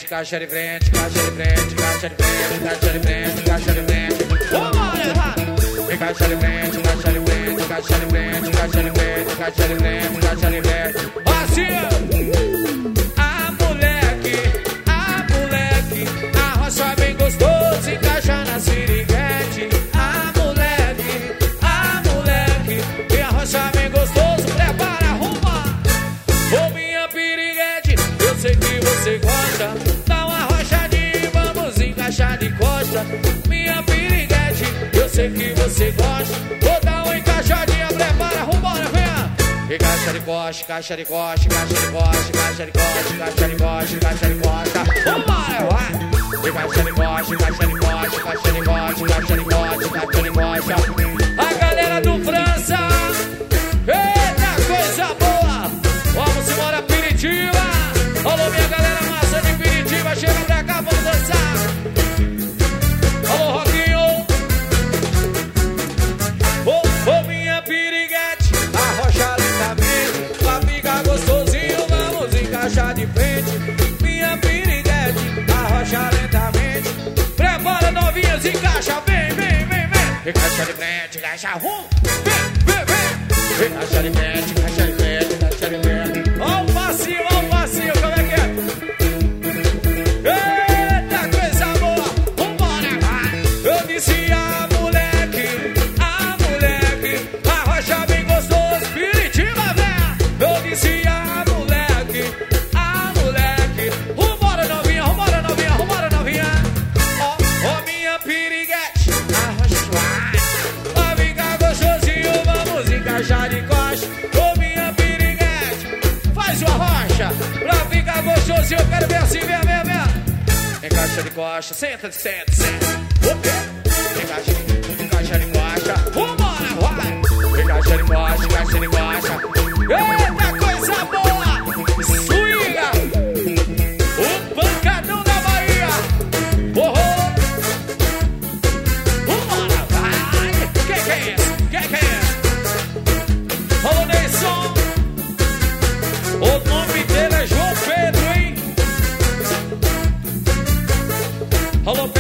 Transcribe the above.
caixa de frente, caixa de frente, caixa de frente, caixa de frente, caixa de frente. Vamos levar! Caixa de frente, caixa de frente, caixa de frente, caixa de frente, caixa de frente, caixa de frente. Assim! A moleque, arrocha bem gostoso, encaixa na siriguete. A moleque, e arrocha bem gostoso, prepara, arruma. Ô minha piriguete, eu sei que você gosta. Dá uma arrochadinha, vamos encaixar de costa. Minha piriguete, eu sei que você gosta. Vou dar uma encaixadinha, prepara, vambora, venha. E caixa de costa, caixa de costa, caixa de costa, caixa de costa, caixa de costa, caixa de costa. Vambora, vai. E caixa de costa, caixa de costa, caixa de costa, caixa de costa, caixa de costa. A galera do França, eita coisa boa. Vamos embora, Piritiba. Alô, minha galera massa de Piritiba, chega pra cá, vamos dançar. Alô, Roquinho. Ô, minha piriguete, arrocha lentamente, pra ficar gostosinho, vamos encaixar de frente. Minha piriguete, arrocha lentamente, prepara novinhas, encaixa, vem, vem, vem, vem. Encaixa de frente, encaixa, vem, vem, vem. Encaixa de frente, encaixa de frente, encaixa de frente. Ó o passinho, como é que é? Eita, coisa boa, vambora, vai. Eu disse a moleque, arrocha bem gostoso, Piritiba, véia. Eu disse a moleque, vambora novinha, vambora novinha, vambora novinha. Ó, minha piriguete, arrocha, vai ficar gostosinho, vamos encaixar de costa. Ô minha piriguete, faz uma rocha, pra ficar gostosinho, eu quero ver assim, vem, vem, vem. Encaixa de costa, senta, senta, senta. O quê? Encaixa de costa, vambora, vai. Encaixa de costa, encaixa de costa. Eita, coisa boa! Swinga! O pancadão da Bahia! Vambora, vai! Que é isso? Que é isso? Alô, Neisson! O nome dele é João Pedro, hein? Alô,